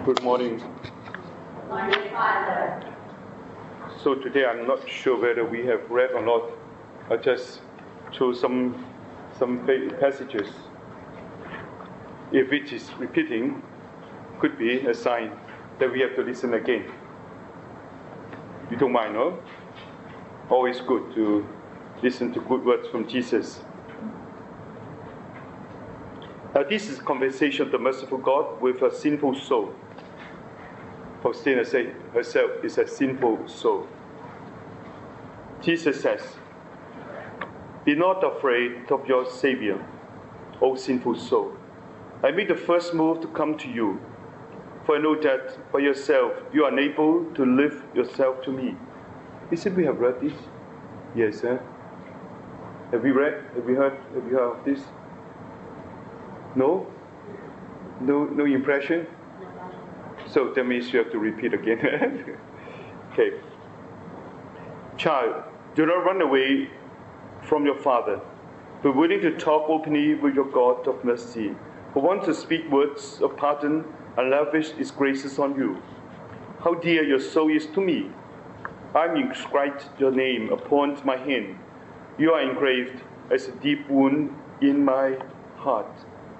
Good morning. Morning, Father. So today I'm not sure whether we have read or not. I just chose some passages. If it is repeating, could be a sign that we have to listen again. You don't mind, no? Always good to listen to good words from Jesus. This is conversation of the merciful God with a sinful soul. Faustina herself is a sinful soul. Jesus says, "Be not afraid of your Savior, O sinful soul. I made the first move to come to you, for I know that by yourself you are unable to lift yourself to me." Isn't we have read this? Yes, sir. Have we read? Have we heard? Have you heard of this? No? No impression? So that means you have to repeat again. Okay. Child, do not run away from your father, but willing to talk openly with your God of mercy, who wants to speak words of pardon and lavish his graces on you. How dear your soul is to me. I'm inscribed your name upon my hand. You are engraved as a deep wound in my heart.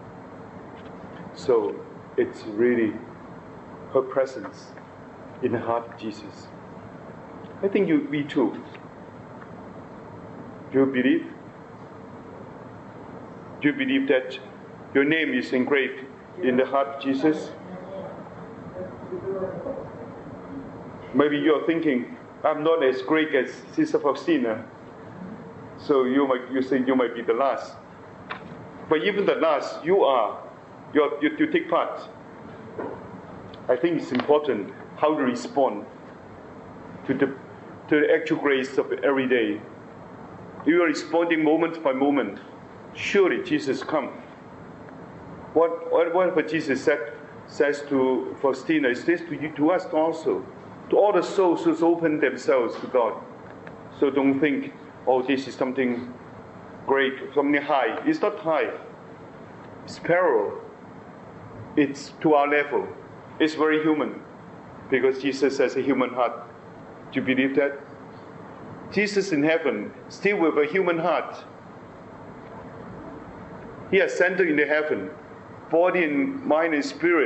So it's really her presence in the heart of Jesus. I think we too. Do you believe? Do you believe that your name is engraved in the heart of Jesus? Maybe you're thinking, I'm not as great as Sister Faustina, so you think you might be the last. But even the last, you are. You take part. I think it's important how to respond to the actual grace of every day. You are responding moment by moment. Surely Jesus come. What Jesus says to Faustina is this to us also. To all the souls who open themselves to God. So don't think, oh, this is something great, something high. It's not high. It's parallel. It's to our level. It's very human, because Jesus has a human heart. Do you believe that? Jesus in heaven, still with a human heart. He ascended into heaven, body and mind and spirit,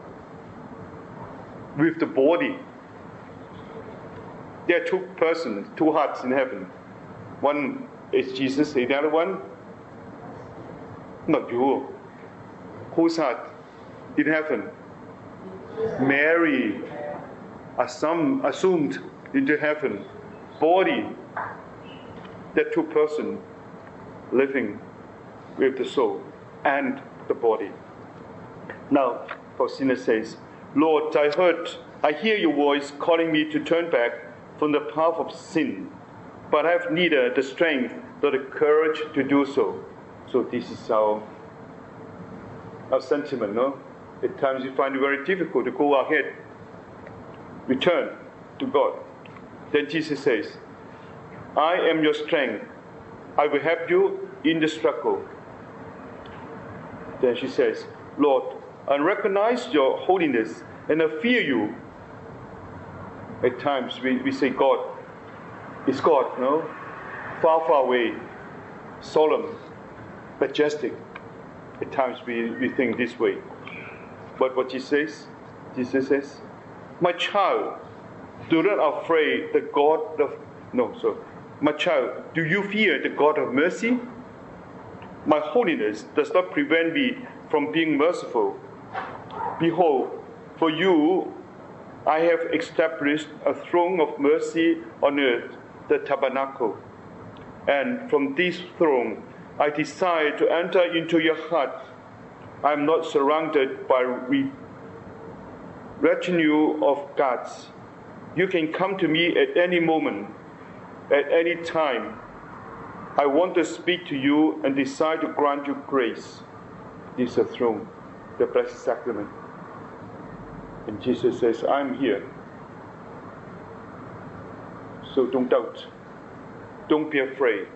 with the body. There are two persons, two hearts in heaven. One is Jesus, the other one, not you. Whose heart in heaven? Mary, assumed into heaven, body, that two persons living with the soul and the body. Now, Faustina says, "Lord, I hear your voice calling me to turn back from the path of sin, but I have neither the strength nor the courage to do so." So this is our sentiment, no? At times we find it very difficult to go ahead, return to God. Then Jesus says, "I am your strength. I will help you in the struggle." Then she says, "Lord, I recognize your holiness and I fear you." At times we say God is God, no? Far, far away, solemn, majestic. At times we think this way. But what Jesus says, "My child, do not afraid the God of..." "My child, do you fear the God of mercy? My holiness does not prevent me from being merciful. Behold, for you I have established a throne of mercy on earth, the tabernacle. And from this throne I desire to enter into your heart. I am not surrounded by retinue of guards. You can come to me at any moment, at any time. I want to speak to you and desire to grant you grace." This is a throne, the Blessed Sacrament. And Jesus says, "I'm here. So don't doubt. Don't be afraid."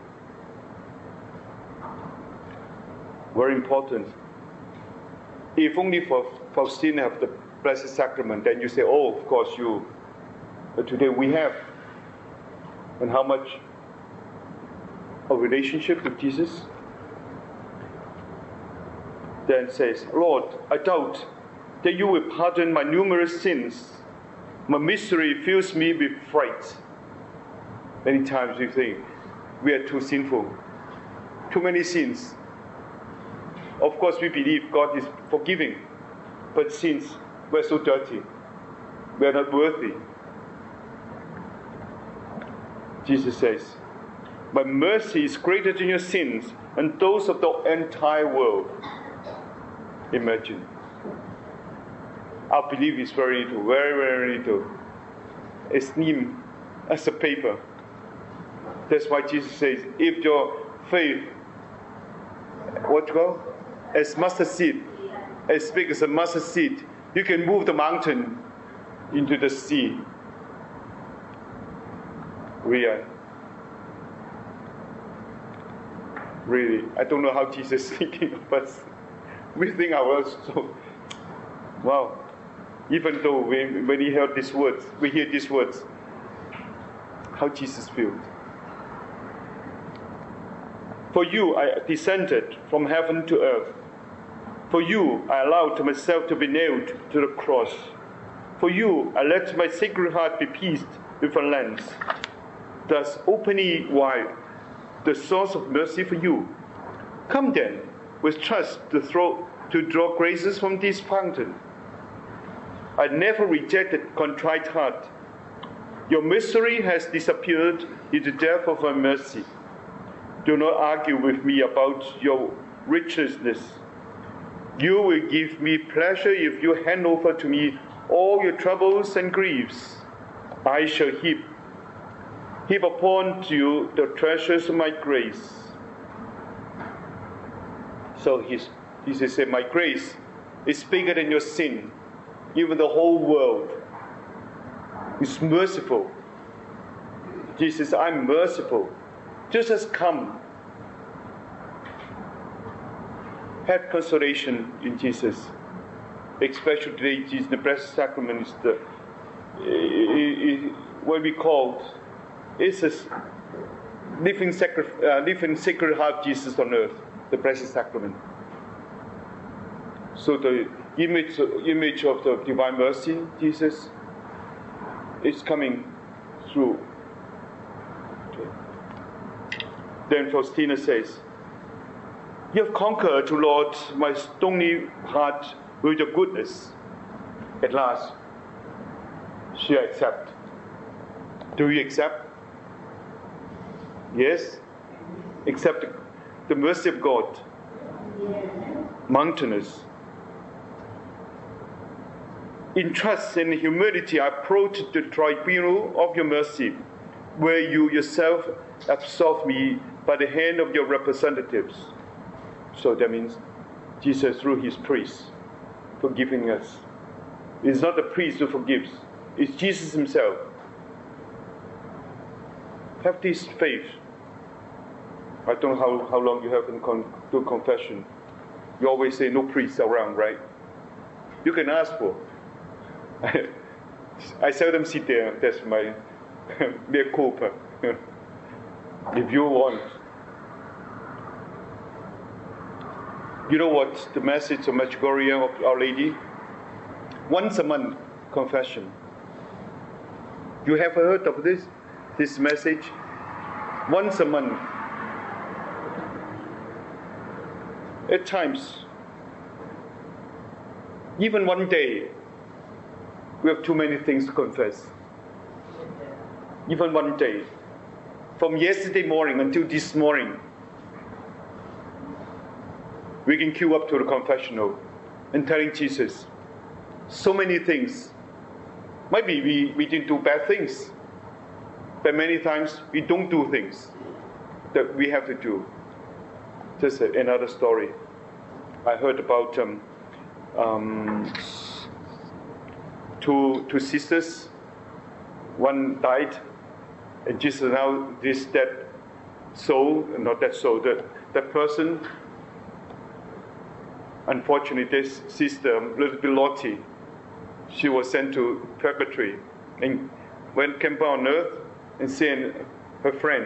Very important. If only Faustina have the Blessed Sacrament, then you say, oh, of course but today we have. And how much a relationship with Jesus? Then says, Lord, I doubt that you will pardon my numerous sins. My misery fills me with fright. Many times we think we are too sinful, too many sins. Of course, we believe God is forgiving, but since we're so dirty, we're not worthy. Jesus says, my mercy is greater than your sins and those of the entire world. Imagine. Our belief is very little, very, very little. It's neat as a paper. That's why Jesus says, if your faith, as mustard seed, as big as a mustard seed, you can move the mountain into the sea. Really, I don't know how Jesus is thinking of us. We think ourselves so, wow. Even though when we hear these words, how Jesus feels. For you I descended from heaven to earth. For you I allowed myself to be nailed to the cross. For you I let my sacred heart be pierced with a lance, thus opening wide the source of mercy for you. Come then, with trust to draw graces from this fountain. I never rejected contrite heart. Your misery has disappeared in the depth of my mercy. Do not argue with me about your righteousness. You will give me pleasure if you hand over to me all your troubles and griefs. I shall heap upon you the treasures of my grace. So Jesus said, my grace is bigger than your sin. Even the whole world is merciful. Jesus, I'm merciful. Just come. Have consolation in Jesus. Especially today, Jesus, the Blessed Sacrament is what we call, it's a living sacred heart Jesus on earth, the Blessed Sacrament. So the image of the divine mercy, Jesus, is coming through. Then Faustina says, you have conquered, Lord, my stony heart with your goodness. At last, she accepts. Do you accept? Yes? Accept the mercy of God. Mountainous. In trust and humility, I approach the tribunal of your mercy, where you yourself absolve me by the hand of your representatives. So that means Jesus, through his priest, forgiving us. It's not the priest who forgives, it's Jesus himself. Have this faith. I don't know how long you have in do confession. You always say no priests around, right? You can ask for. I seldom sit there. That's my mea culpa. If you want. You know what the message of Medjugorje of Our Lady? Once a month confession. You have heard of this message? Once a month. At times, even one day, we have too many things to confess. Even one day. From yesterday morning until this morning, we can queue up to the confessional and telling Jesus so many things. Maybe we didn't do bad things, but many times we don't do things that we have to do. Just another story. I heard about two sisters. One died, and Jesus now that person, unfortunately, this sister, Elizabeth Lottie, she was sent to purgatory and came back on earth and seeing her friend.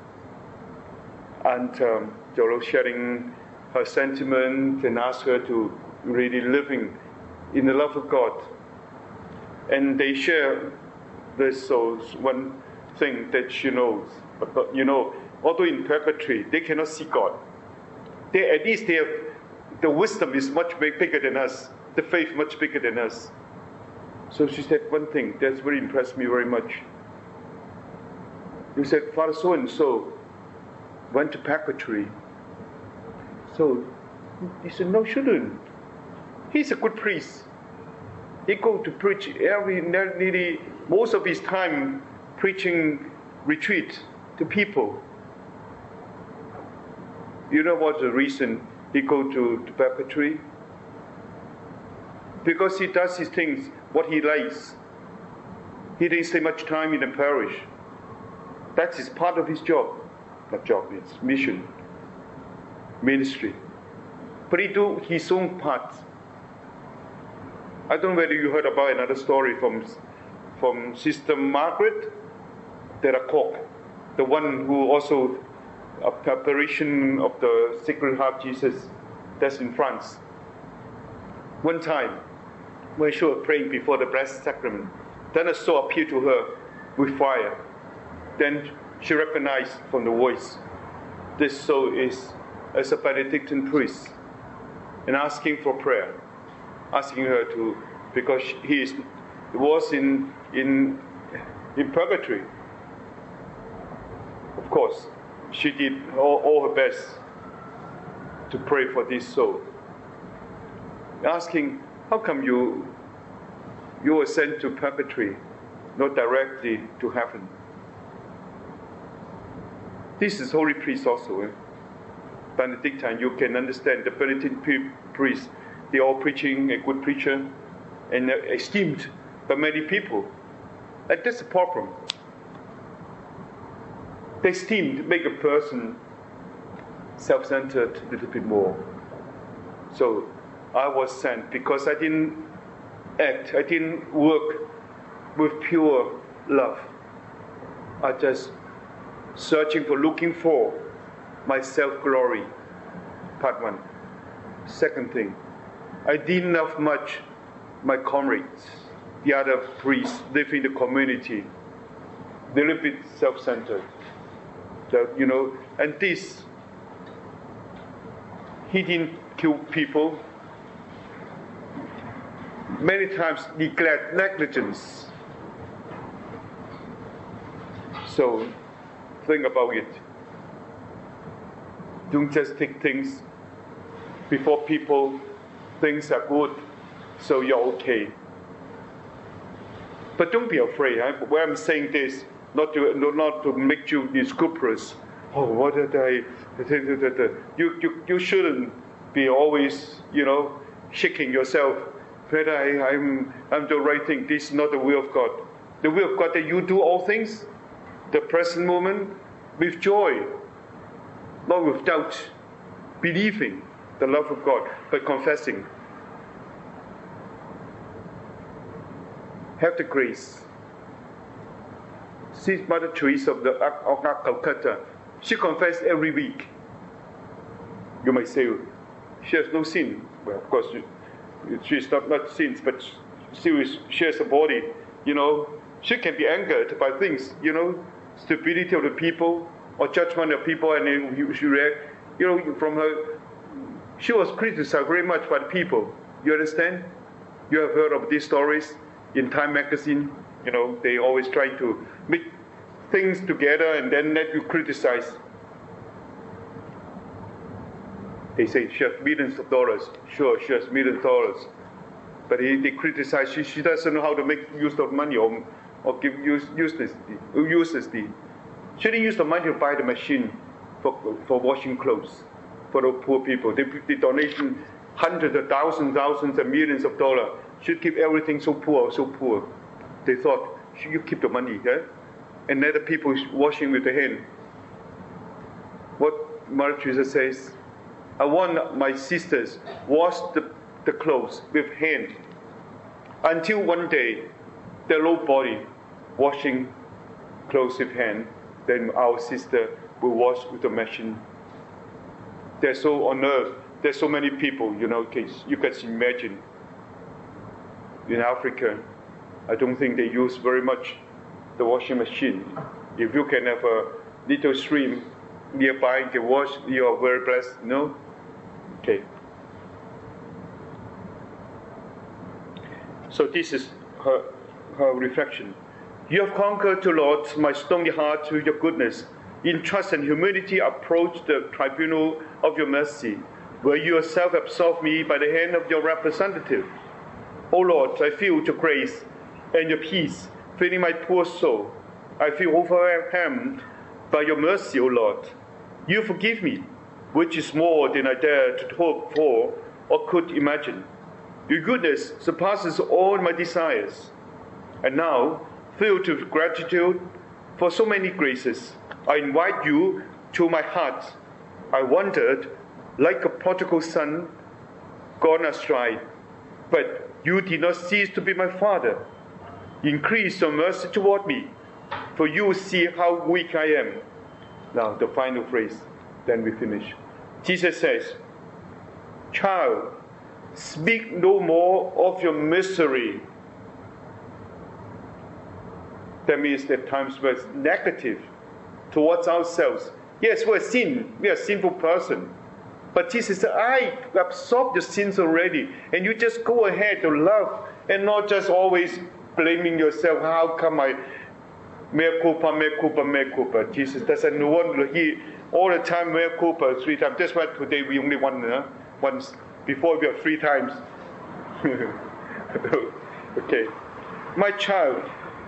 And sharing her sentiment and asked her to really living in the love of God. And they share this one thing that she knows. But although in purgatory, they cannot see God. At least the wisdom is much bigger than us. The faith much bigger than us. So she said one thing that's very impressed me very much. He said, Father so-and-so went to purgatory. So he said, no, shouldn't. He's a good priest. He go to preach nearly most of his time preaching retreat to people. You know what's the reason he go to purgatory? Because he does his things, what he likes. He didn't stay much time in the parish. That is part of his job. Not job, it's mission, ministry. But he do his own part. I don't know whether you heard about another story from Sister Margaret de la Coque, the one who also a apparition of the Sacred Heart Jesus, that's in France. One time, when she was praying before the Blessed Sacrament, then a soul appeared to her with fire. Then she recognized from the voice, this soul is as a Benedictine priest, and asking for prayer, asking her to, because he was in purgatory. Of course, she did all her best to pray for this soul, asking, how come you were sent to purgatory, not directly to heaven? This is holy priest also. Benedictine, you can understand the Benedictine priests, they are preaching, a good preacher, and esteemed by many people. And that's the problem. They esteem to make a person self-centered a little bit more. So I was sent because I didn't work with pure love. I just looking for my self-glory, part one. Second thing, I didn't love much my comrades, the other priests living in the community. They're a little bit self-centered. So, and this, he didn't kill people. Many times negligence. So, think about it. Don't just take things before people. Things are good, so you're okay. But don't be afraid. Where I'm saying this, not to make you scrupulous. Oh, what did I? You shouldn't be always, shaking yourself. But I'm the right thing. This is not the will of God. The will of God that you do all things, the present moment, with joy, not with doubt, believing the love of God, but confessing. Have the grace. See Mother Teresa of Calcutta, she confessed every week. You might say, she has no sin. Well, of course, she's not sins, but she has a body, She can be angered by things, stupidity of the people or judgment of people, and then she react. From her, she was criticized very much by the people. You understand? You have heard of these stories in Time magazine. They always try to make things together and then let you criticize. They say she has millions of dollars. Sure, she has millions of dollars. But they criticize she doesn't know how to make use of money or give uselessly. She didn't use the money to buy the machine for washing clothes for the poor people. The donation, hundreds of thousands and millions of dollars. Should keep everything so poor. They thought, you keep the money, and let the people washing with the hand. What Mother Teresa says, I want my sisters wash the clothes with hand. Until one day, their whole body washing clothes with hand, then our sister will wash with the machine. They're so on earth. There's so many people, you can imagine. In Africa, I don't think they use very much the washing machine. If you can have a little stream nearby and can wash, you are very blessed, no? Okay. So this is her reflection. You have conquered, O Lord, my stony heart with your goodness. In trust and humility approach the tribunal of your mercy, where you yourself absolve me by the hand of your representative. O Lord, I feel your grace and your peace filling my poor soul. I feel overwhelmed by your mercy, O Lord. You forgive me, which is more than I dare to hope for or could imagine. Your goodness surpasses all my desires. And now, filled with gratitude for so many graces, I invite you to my heart. I wandered like a prodigal son gone astray, but you did not cease to be my Father. Increase your mercy toward me, for you see how weak I am. Now, the final phrase, then we finish. Jesus says, child, speak no more of your misery. That means that times we're negative towards ourselves. Yes, we're sin. We are a sinful person. But Jesus said, I absorbed your sins already. And you just go ahead to love and not just always blaming yourself. How come I mea culpa, mea culpa, mea culpa? Jesus doesn't want to hear all the time mea culpa 3 times. That's why today we only once. Before we have 3 times. Okay. My child,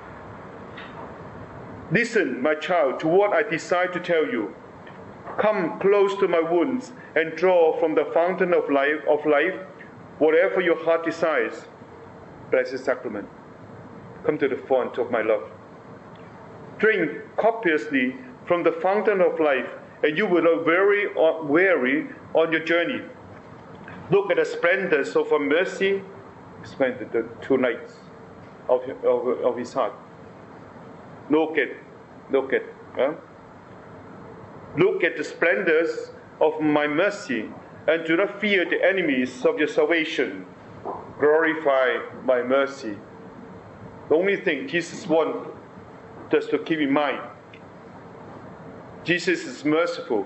listen, my child, to what I decide to tell you. Come close to my wounds and draw from the fountain of life whatever your heart desires. Blessed sacrament. Come to the font of my love. Drink copiously from the fountain of life, and you will not weary on your journey. Look at the splendors of our mercy. Spend the 2 nights of his heart. Look at the splendors of my mercy, and do not fear the enemies of your salvation. Glorify my mercy. The only thing Jesus wants just to keep in mind, Jesus is merciful.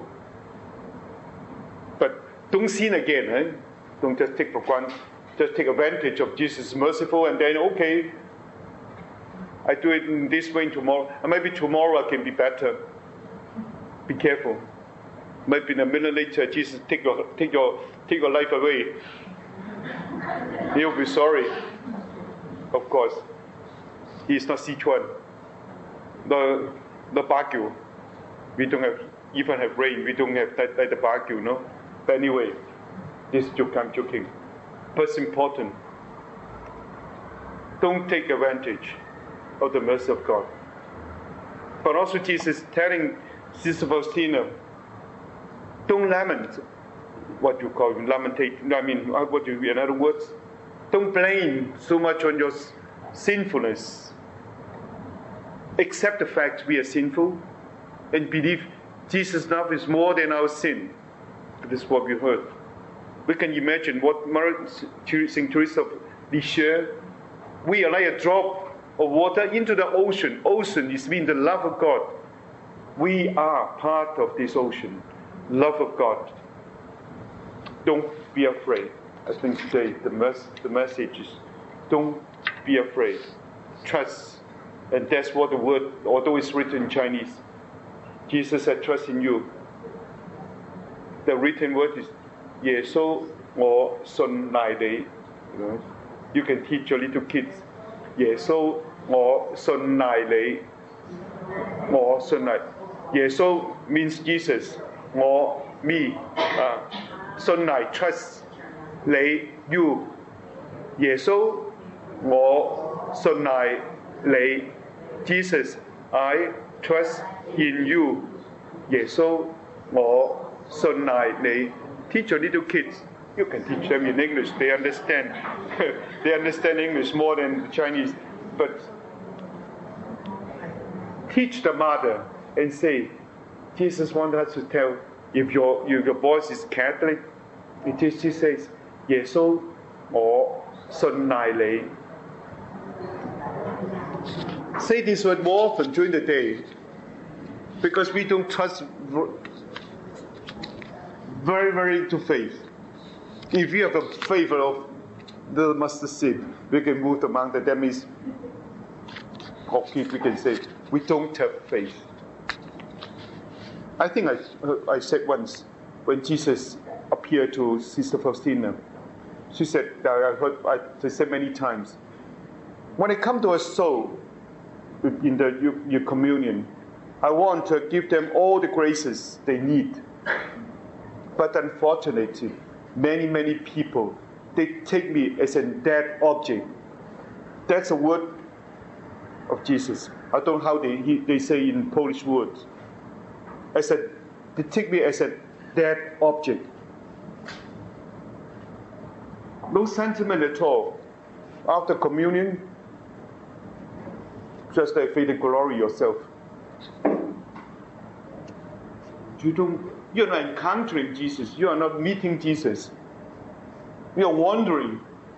But don't sin again. Don't just take advantage of Jesus merciful and then, okay, I do it in this way tomorrow. And maybe tomorrow I can be better. Be careful. Maybe in a minute later, Jesus take your life away. He'll be sorry. Of course. He is not Sichuan. The Baguio. We don't even have rain. We don't have like the Baguio, no? But anyway, this is I'm joking. But it's important. Don't take advantage of the mercy of God. But also Jesus telling Sister Faustina, don't lament. What you call lamentate? What do you, in other words, don't blame so much on your sinfulness. Accept the fact we are sinful and believe Jesus' love is more than our sin. This is what we heard. We can imagine what St. Teresa of Lisieux, we are like a drop of water into the ocean. Ocean is mean the love of God. We are part of this ocean. Love of God. Don't be afraid. I think today the message is don't be afraid. Trust. And that's what the word, although it's written in Chinese, Jesus said, trust in you. The written word is 耶穌我信賴你. You can teach your little kids. 耶穌我信賴你. 我信賴. 耶穌 means Jesus. 我 me. 信賴 trust. 你 you. 耶穌我信賴你. Jesus, I trust in you. 耶穌我信賴你. Teach your little kids. You can teach them in English. They understand. They understand English more than the Chinese. But teach the mother and say, Jesus wants us to tell, if your voice is Catholic, it is, she says, 耶穌我信賴你. Say this word more often during the day, because we don't trust very, very into faith. If we have a favor of the mustard seed, we can move the mountain. That means, we can say, we don't have faith. I think I said once, when Jesus appeared to Sister Faustina, she said, I said many times, when it comes to a soul in your communion, I want to give them all the graces they need. But unfortunately, many, many people, they take me as a dead object. That's a word of Jesus. I don't know how they say in Polish words. They take me as a dead object. No sentiment at all. After communion, just like faith and glory yourself. You're not encountering Jesus. You are not meeting Jesus. You are wandering,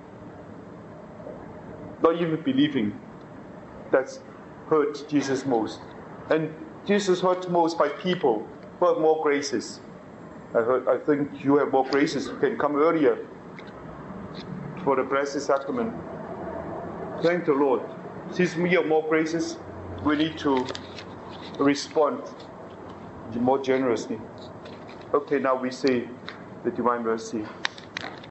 not even believing. That's hurt Jesus most. And Jesus hurt most by people who have more graces. I think you have more graces. You can come earlier for the Blessed Sacrament. Thank the Lord. Since we have more graces, we need to respond more generously. Okay, now we say the Divine Mercy.